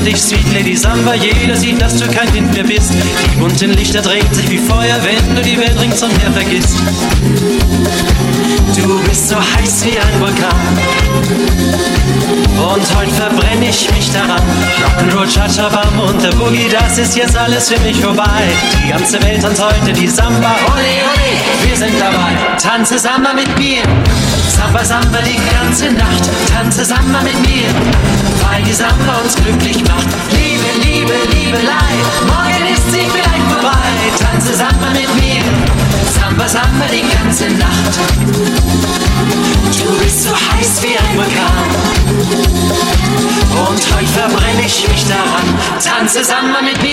dich, Sweet Lady Samba. Jeder sieht, dass du kein Kind mehr bist. Die bunten Lichter drehen sich wie Feuer, wenn du die Welt ringsumher vergisst. Du bist so heiß wie ein Vulkan und heute verbrenne ich mich daran. Rock'n'Roll, Cha-Cha-Bam und der Boogie, das ist jetzt alles für mich vorbei. Die ganze Welt tanzt heute die Samba. Ole, ole, wir sind dabei. Tanze Samba mit mir, Samba, Samba die ganze Nacht. Tanze Samba mit mir, weil die Samba uns glücklich macht. Liebe, Liebe, Liebelei, morgen ist sie vielleicht vorbei. Tanze Samba mit mir, Samba, Samba die ganze Nacht. Du bist so heiß wie ein Vulkan und heute verbrenne ich mich daran. Tanze Samba mit